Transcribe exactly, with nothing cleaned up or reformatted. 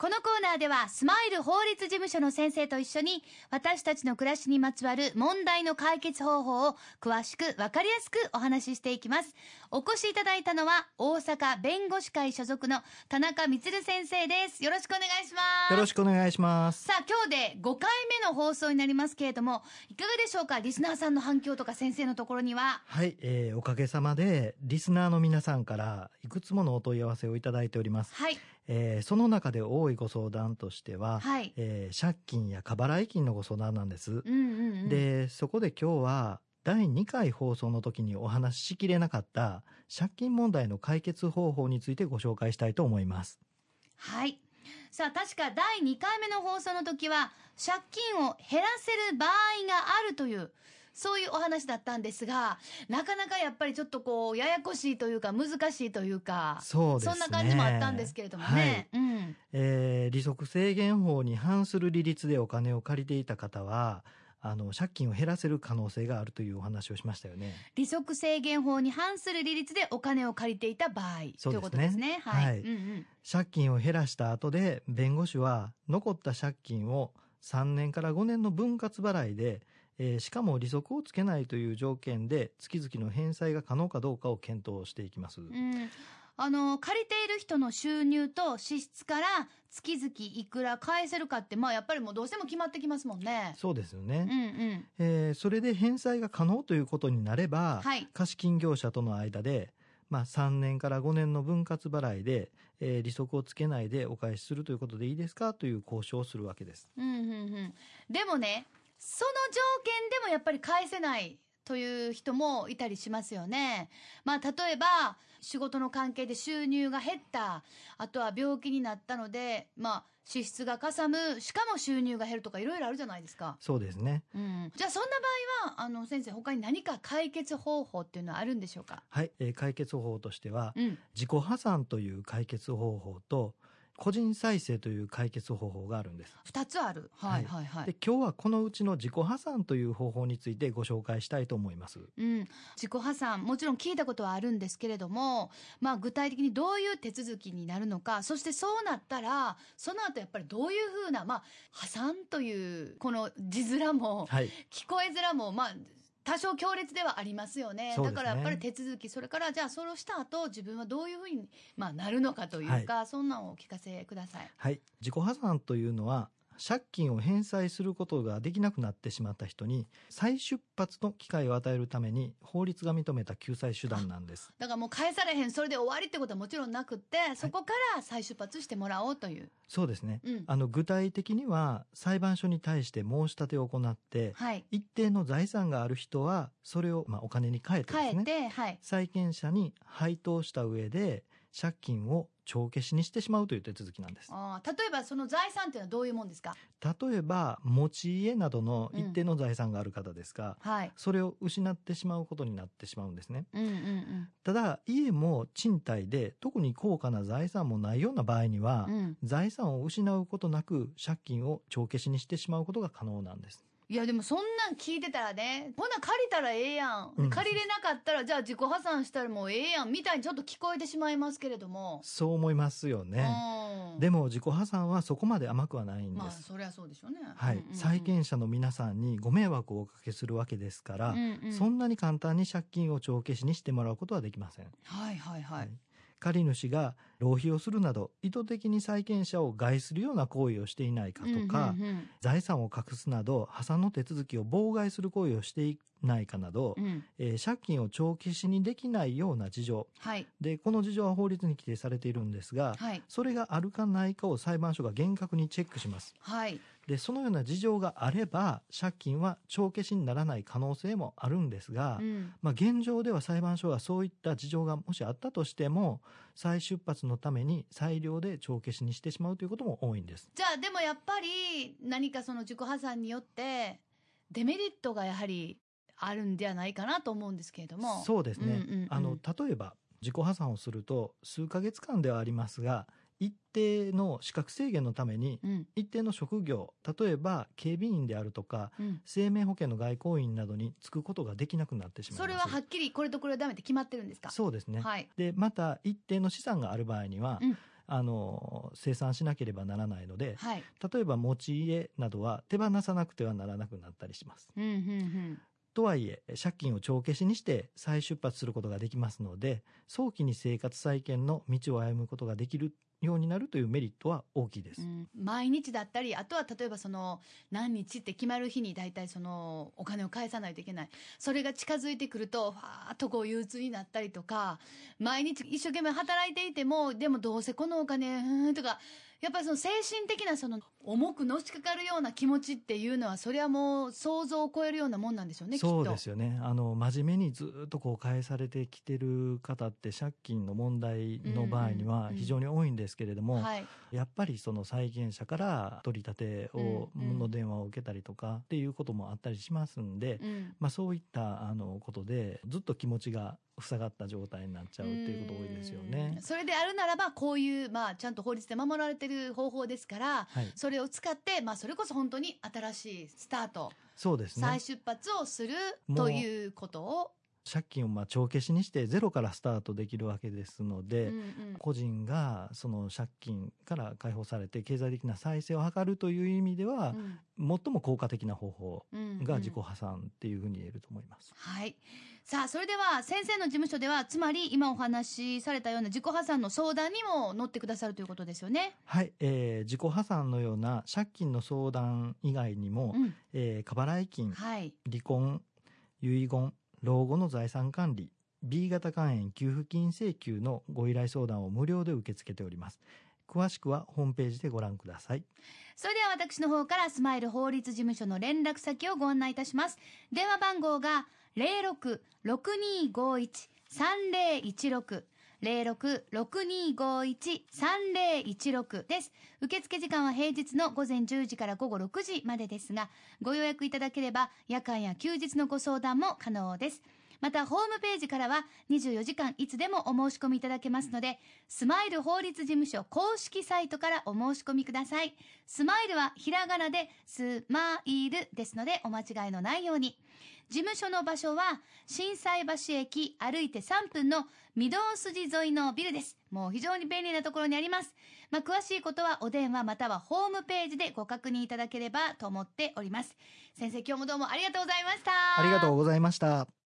このコーナーではスマイル法律事務所の先生と一緒に私たちの暮らしにまつわる問題の解決方法を詳しく分かりやすくお話ししていきます。お越しいただいたのは大阪弁護士会所属の田中充先生です。よろしくお願いします。 よろしくお願いします。 さあ今日でごかいめの放送になりますけれども、いかがでしょうか。リスナーさんの反響とか先生のところには。 はい、えー、おかげさまでリスナーの皆さんからいくつものお問い合わせをいただいております。 はい。 えー、その中で多いご相談としては、 はい、 えー、借金や過払い金のご相談なんです。 うんうんうん、 で、そこで今日はだいにかい放送の時にお話ししきれなかった借金問題の解決方法についてご紹介したいと思います。 はい。さあ確かだいにかいめの放送の時は借金を減らせる場合があるというそういうお話だったんですが、なかなかやっぱりちょっとこうややこしいというか難しいというか、 そうですね、 そんな感じもあったんですけれどもね、 はい、うんえー、利息制限法に反する利率でお金を借りていた方はあの借金を減らせる可能性があるというお話をしましたよね。 利息制限法に反する利率でお金を借りていた場合、 そうですね、 ということですね。はい、はいうんうん、 借金を減らした後で弁護士は残った借金をさんねんからごねんの分割払いで、えー、しかも利息をつけないという条件で月々の返済が可能かどうかを検討していきます。 うんあの借りている人の収入と支出から月々いくら返せるかってまあやっぱりもうどうしても決まってきますもんね。 そうですよね、 うんうんえー、それで返済が可能ということになれば、 はい、 貸金業者との間で、まあ、さんねんからごねんの分割払いで、えー、利息をつけないでお返しするということでいいですかという交渉をするわけです。 うんうんうん、でもねその条件でもやっぱり返せないという人もいたりしますよね。まあ例えば仕事の関係で収入が減った、あとは病気になったのでまあ支出がかさむ、しかも収入が減るとかいろいろあるじゃないですか。 そうですね、 うん、じゃあそんな場合はあの先生他に何か解決方法っていうのはあるんでしょうか。 はい、えー、解決方法としては、 うん、 自己破産という解決方法と個人再生という解決方法があるんです。 ふたつある。はいはいはい。 で今日はこのうちの自己破産という方法についてご紹介したいと思います。 うん、自己破産もちろん聞いたことはあるんですけれども、まあ具体的にどういう手続きになるのか、そしてそうなったらその後やっぱりどういうふうな、まあ破産というこの字面も、はい、聞こえ面もまあ多少強烈ではありますよ ね, ねだからやっぱり手続き、それからじゃあそれをした後自分はどういうふうに、まあ、なるのかというか、はい、そんなのをお聞かせください。 はい、自己破産というのは借金を返済することができなくなってしまった人に再出発の機会を与えるために法律が認めた救済手段なんです。 だからもう返されへん、それで終わりってことはもちろんなくって、そこから再出発してもらおうという、はい、 そうですね、 うん、 あの具体的には裁判所に対して申し立てを行って、はい、一定の財産がある人はそれをまあお金に換えてですね、 変えて、はい、 債権者に配当した上で借金を帳消しにしてしまうという手続きなんです。 あ例えばその財産というのはどういうもんですか。 例えば持ち家などの一定の財産がある方ですが、うんはい、それを失ってしまうことになってしまうんですね、 うんうんうん、 ただ家も賃貸で特に高価な財産もないような場合には、うん、財産を失うことなく借金を帳消しにしてしまうことが可能なんです。 いやでもそんなん聞いてたらね、ほな借りたらええやん、うん、借りれなかったらじゃあ自己破産したらもうええやんみたいにちょっと聞こえてしまいますけれども。 そう思いますよね。でも自己破産はそこまで甘くはないんです。まあそりゃそうでしょうね。 はい、うんうんうん、債権者の皆さんにご迷惑をおかけするわけですから、うんうん、そんなに簡単に借金を帳消しにしてもらうことはできません。 はいはいはい、はい、 借り主が浪費をするなど意図的に債権者を害するような行為をしていないかとか、うんうんうん、財産を隠すなど破産の手続きを妨害する行為をしていないかなど、うんえー、借金を帳消しにできないような事情、はい、でこの事情は法律に規定されているんですが、はい、それがあるかないかを裁判所が厳格にチェックします、はい、でそのような事情があれば借金は帳消しにならない可能性もあるんですが、うんまあ、現状では裁判所はそういった事情がもしあったとしても再出発のために裁量で帳消しにしてしまうということも多いんです。 じゃあでもやっぱり何かその自己破産によってデメリットがやはりあるんではないかなと思うんですけれども。 そうですね、うんうんうん、あの例えば自己破産をすると数ヶ月間ではありますが一定の資格制限のために一定の職業、例えば警備員であるとか、うん、生命保険の外交員などに就くことができなくなってしまいます。 それははっきりこれとこれはダメって決まってるんですか。 そうですね、 はい、 でまた一定の資産がある場合には、うんあの清算しなければならないので、 はい、 例えば持ち家などは手放さなくてはならなくなったりします。 うんうんうん、 とはいえ借金を帳消しにして再出発することができますので、早期に生活再建の道を歩むことができるようになるというメリットは大きいです、 うん、毎日だったり、あとは例えばその何日って決まる日に大体そのお金を返さないといけない、それが近づいてくるとファーッとこう憂鬱になったりとか、毎日一生懸命働いていてもでもどうせこのお金うーんとか、やっぱりその精神的なその重くのしかかるような気持ちっていうのは、それはもう想像を超えるようなもんなんでしょうね。 そうですよね。あの真面目にずっとこう返されてきてる方って借金の問題の場合には非常に多いんですけれども、 うんうんうん、はい、 やっぱりその債権者から取り立てを、 うんうん、 の電話を受けたりとかっていうこともあったりしますんで、うん、まあ、そういったあのことでずっと気持ちが塞がった状態になっちゃうっていうこと多いですよね。 それであるならばこういう、まあ、ちゃんと法律で守られてる方法ですから、はい、それを使って、まあ、それこそ本当に新しいスタート、 そうですね、 再出発をするということを、 借金をまあ帳消しにしてゼロからスタートできるわけですので、うんうん、個人がその借金から解放されて経済的な再生を図るという意味では、うん、最も効果的な方法が自己破産っていうふうに言えると思います、 うんうん、はい。さあ、それでは先生の事務所ではつまり今お話しされたような自己破産の相談にも乗ってくださるということですよね。 はい、えー、自己破産のような借金の相談以外にも、うん、えー、過払い金、はい、離婚、遺言、老後の財産管理、B 型肝炎給付金請求のご依頼相談を無料で受け付けております。詳しくはホームページでご覧ください。 それでは私の方からスマイル法律事務所の連絡先をご案内いたします。電話番号が ゼロろく ろくにーごーいち さんぜろいちろく ゼロろく ろくにーごーいち さんぜろいちろく です。受付時間は平日の午前じゅうじから午後ろくじまでですが、ご予約いただければ夜間や休日のご相談も可能です。またホームページからはにじゅうよじかんいつでもお申し込みいただけますので、スマイル法律事務所公式サイトからお申し込みください。スマイルはひらがなでスマイルですのでお間違いのないように。事務所の場所は心斎橋駅歩いてさんぷんの御堂筋沿いのビルです。もう非常に便利なところにあります。まあ、詳しいことはお電話またはホームページでご確認いただければと思っております。先生、今日もどうもありがとうございました。 ありがとうございました。